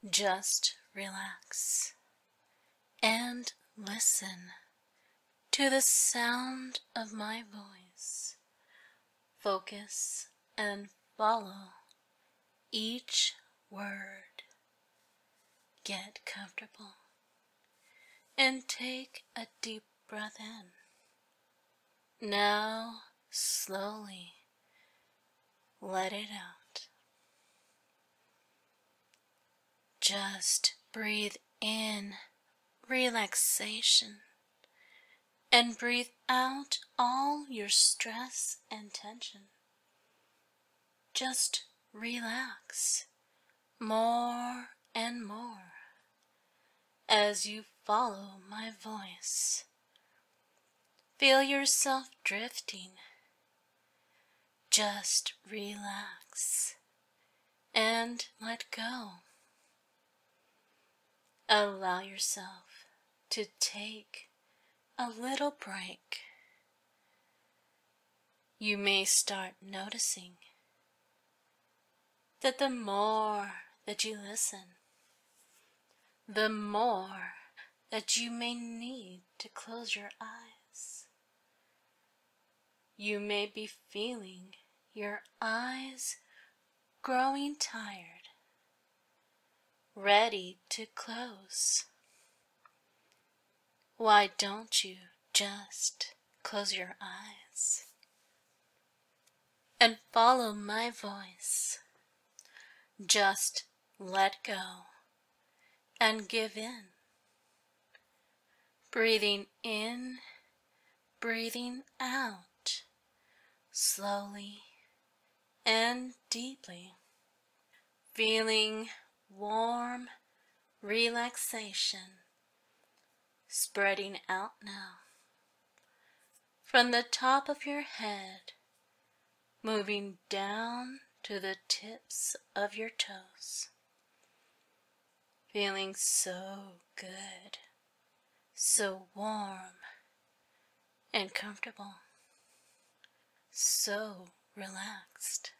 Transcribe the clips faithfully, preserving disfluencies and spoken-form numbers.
Just relax and listen to the sound of my voice. Focus and follow each word. Get comfortable and take a deep breath in. Now, slowly let it out. Just breathe in relaxation and breathe out all your stress and tension. Just relax more and more as you follow my voice. Feel yourself drifting. Just relax and let go. Allow yourself to take a little break. You may start noticing that the more that you listen, the more that you may need to close your eyes. You may be feeling your eyes growing tired, ready to close. Why don't you just close your eyes and follow my voice? Just let go and give in. Breathing in, breathing out, slowly and deeply. Feeling warm relaxation spreading out now from the top of your head, moving down to the tips of your toes. Feeling so good, so warm and comfortable, so relaxed.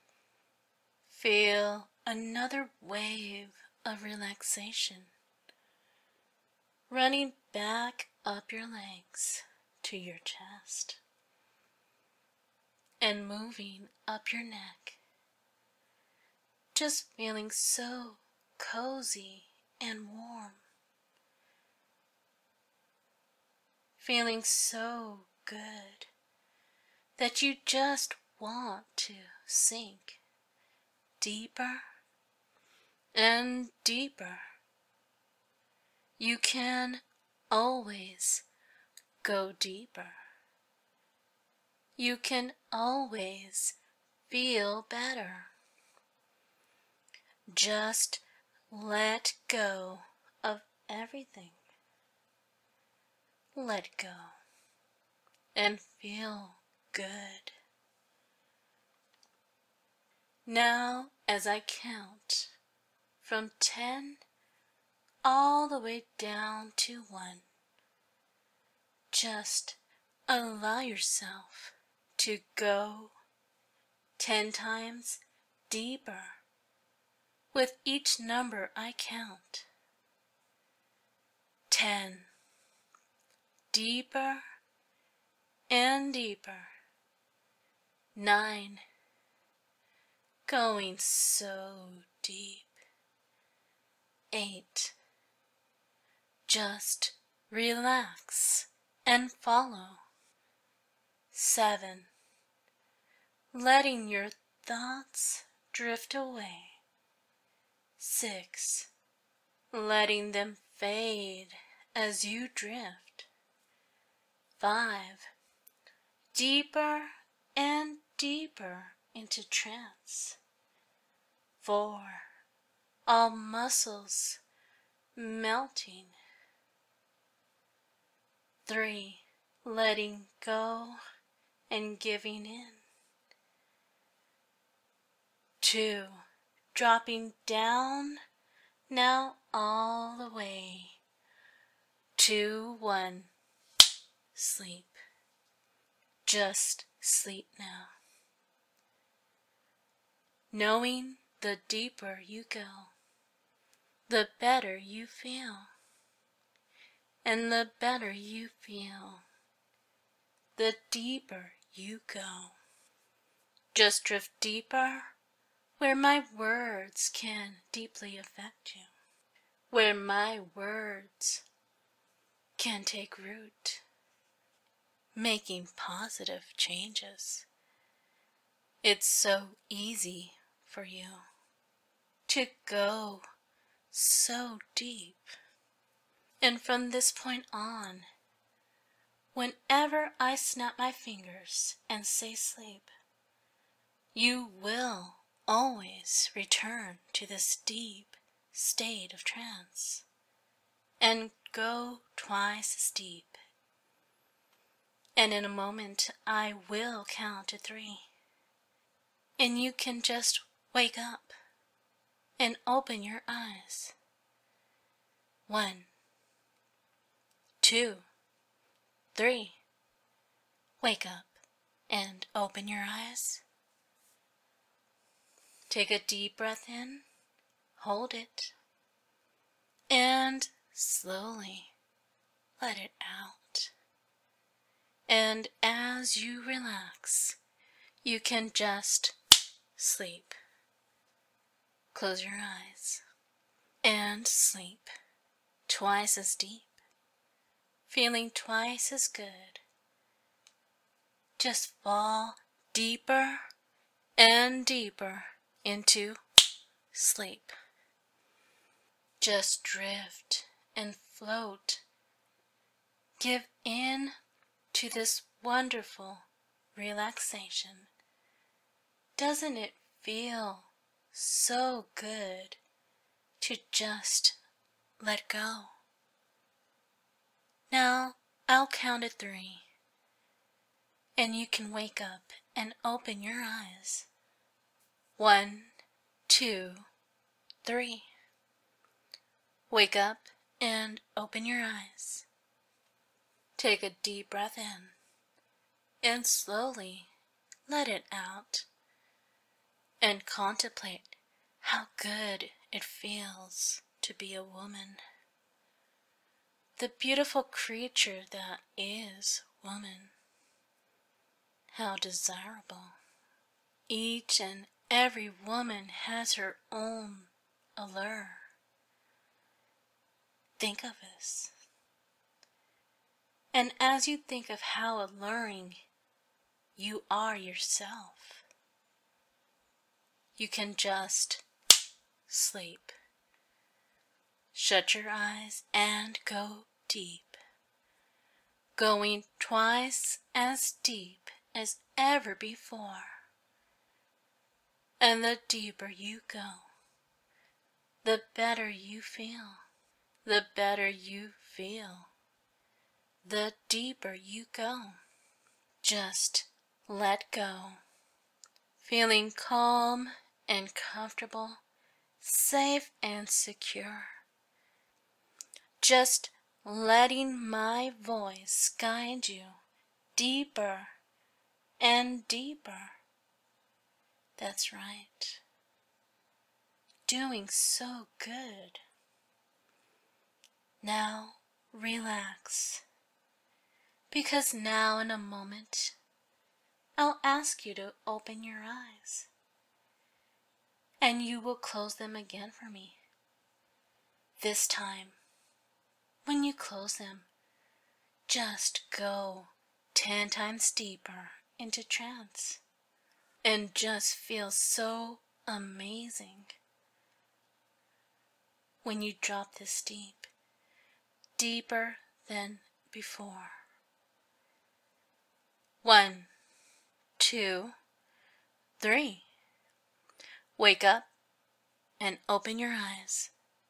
Feel another wave of relaxation running back up your legs to your chest and moving up your neck. Just feeling so cozy and warm. Feeling so good that you just want to sink deeper and deeper. You can always go deeper. You can always feel better. Just let go of everything. Let go and feel good. Now, as I count from ten all the way down to one, just allow yourself to go ten times deeper with each number I count. Ten. Deeper and deeper. Nine. Going so deep. Eight. Just relax and follow. Seven. Letting your thoughts drift away. Six. Letting them fade as you drift. Five. Deeper and deeper into trance. Four. All muscles melting. Three. Letting go and giving in. Two. Dropping down now all the way to one. Sleep. Just sleep now. Knowing the deeper you go, the better you feel. And the better you feel, the deeper you go. Just drift deeper where my words can deeply affect you, where my words can take root, making positive changes. It's so easy for you to go so deep. And from this point on, whenever I snap my fingers and say sleep, you will always return to this deep state of trance and go twice as deep. And in a moment, I will count to three. And you can just wake up and open your eyes. One, two, three. Wake up and open your eyes. Take a deep breath in, hold it, and slowly let it out. And as you relax, you can just sleep. Close your eyes and sleep twice as deep, feeling twice as good. Just fall deeper and deeper into sleep. Just drift and float. Give in to this wonderful relaxation. Doesn't it feel so good to just let go? Now I'll count at three, and you can wake up and open your eyes. One, two, three. Wake up and open your eyes. Take a deep breath in and slowly let it out, and contemplate how good it feels to be a woman. The beautiful creature that is woman. How desirable. Each and every woman has her own allure. Think of this. And as you think of how alluring you are yourself, you can just sleep. Shut your eyes and go deep, going twice as deep as ever before. And the deeper you go, the better you feel. The better you feel, the deeper you go. Just let go, feeling calm and comfortable, safe and secure. Just letting my voice guide you deeper and deeper. That's right. Doing so good. Now relax, because now in a moment I'll ask you to open your eyes, and you will close them again for me. This time, when you close them, just go ten times deeper into trance and just feel so amazing. When you drop this deep, deeper than before. One, two, three. Wake up and open your eyes.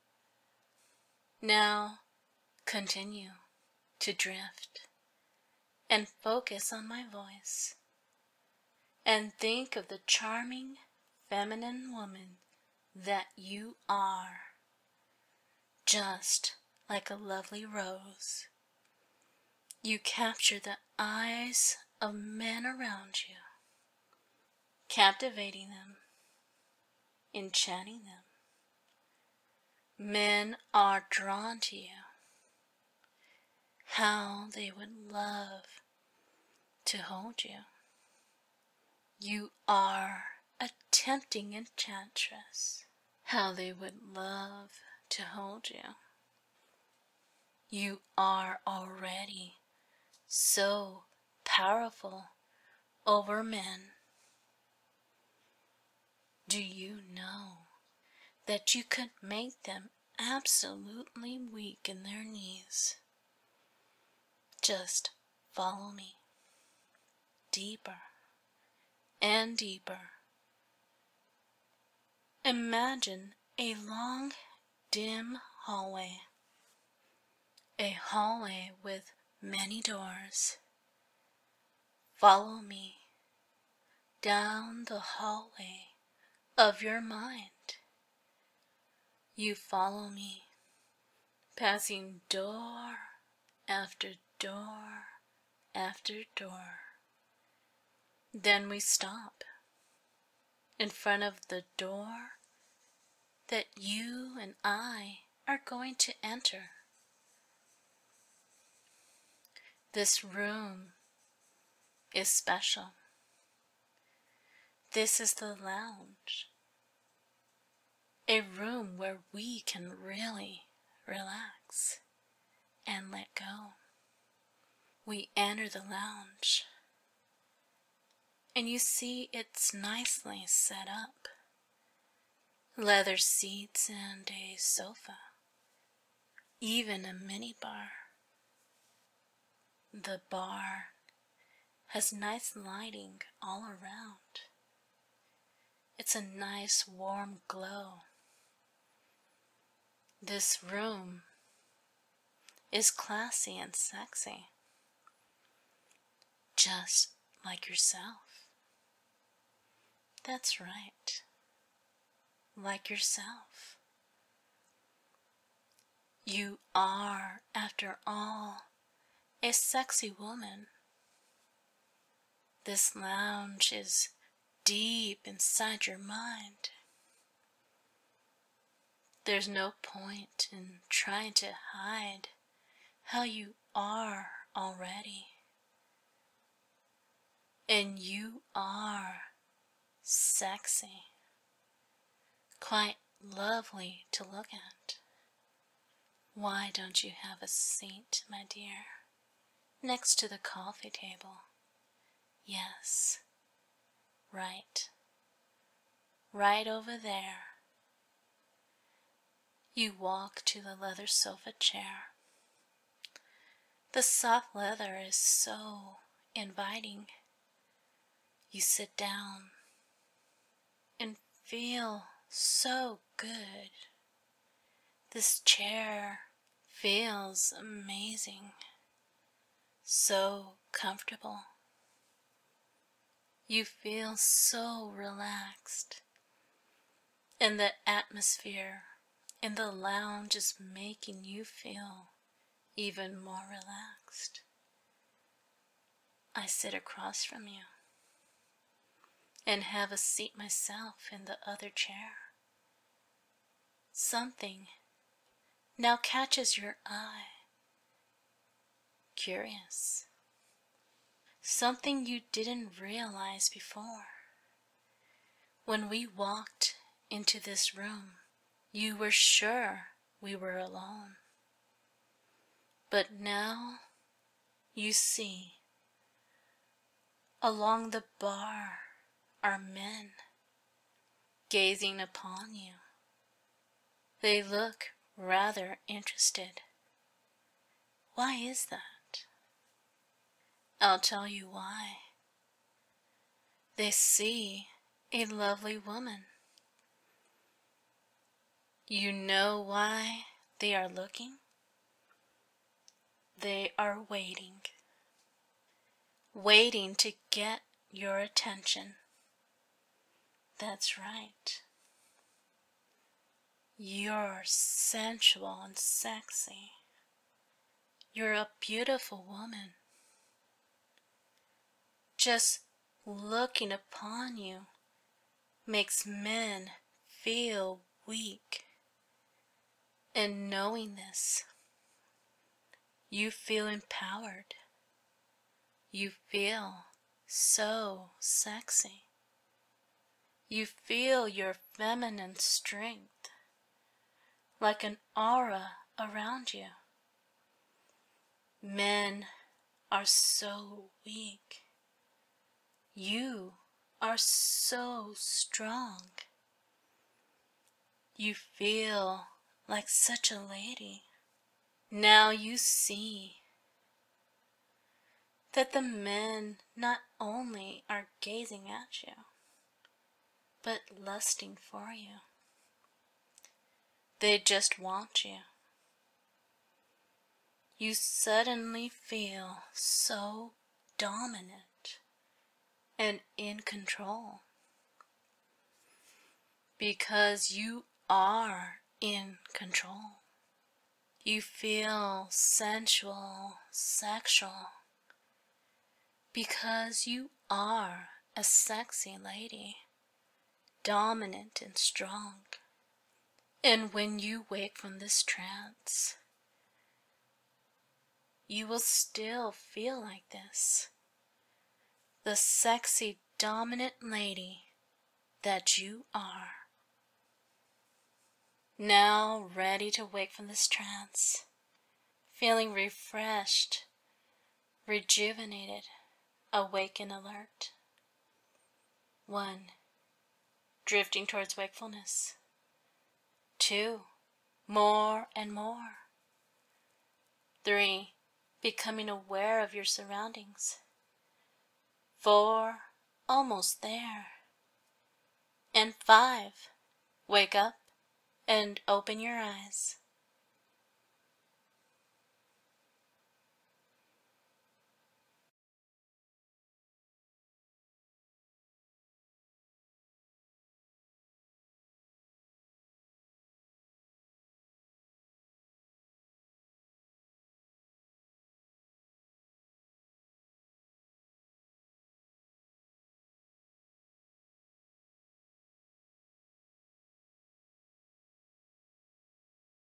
Now continue to drift and focus on my voice, and think of the charming feminine woman that you are, just like a lovely rose. You capture the eyes of men around you, captivating them, enchanting them. Men are drawn to you. How they would love to hold you. You are a tempting enchantress. How they would love to hold you. You are already so powerful over men. Do you know that you could make them absolutely weak in their knees? Just follow me, deeper and deeper. Imagine a long, dim hallway, a hallway with many doors. Follow me down the hallway of your mind. You follow me, passing door after door after door. Then we stop in front of the door that you and I are going to enter. This room is special. This is the lounge, a room where we can really relax and let go. We enter the lounge, and you see it's nicely set up. Leather seats and a sofa, even a mini bar. The bar has nice lighting all around. It's a nice warm glow. This room is classy and sexy, just like yourself. That's right, like yourself. You are, after all, a sexy woman. This lounge is deep inside your mind. There's no point in trying to hide how you are already. And you are sexy, quite lovely to look at. Why don't you have a seat, my dear, next to the coffee table? Yes, right, right over there. You walk to the leather sofa chair. The soft leather is so inviting. You sit down and feel so good. This chair feels amazing, so comfortable. You feel so relaxed, and the atmosphere in the lounge is making you feel even more relaxed. I sit across from you and have a seat myself in the other chair. Something now catches your eye. Curious. Something you didn't realize before. When we walked into this room, you were sure we were alone. But now you see, along the bar are men gazing upon you. They look rather interested. Why is that? I'll tell you why. They see a lovely woman. You know why they are looking? They are waiting. Waiting to get your attention. That's right. You're sensual and sexy. You're a beautiful woman. Just looking upon you makes men feel weak. And knowing this, you feel empowered. You feel so sexy. You feel your feminine strength like an aura around you. Men are so weak. You are so strong. You feel like such a lady. Now you see that the men not only are gazing at you, but lusting for you. They just want you. You suddenly feel so dominant and in control because you are in control. You feel sensual, sexual, because you are a sexy lady, dominant and strong. And when you wake from this trance, you will still feel like this, the sexy, dominant lady that you are. Now ready to wake from this trance, feeling refreshed, rejuvenated, awake and alert. One, drifting towards wakefulness. Two, more and more. Three, becoming aware of your surroundings. Four, almost there. And five, wake up and open your eyes.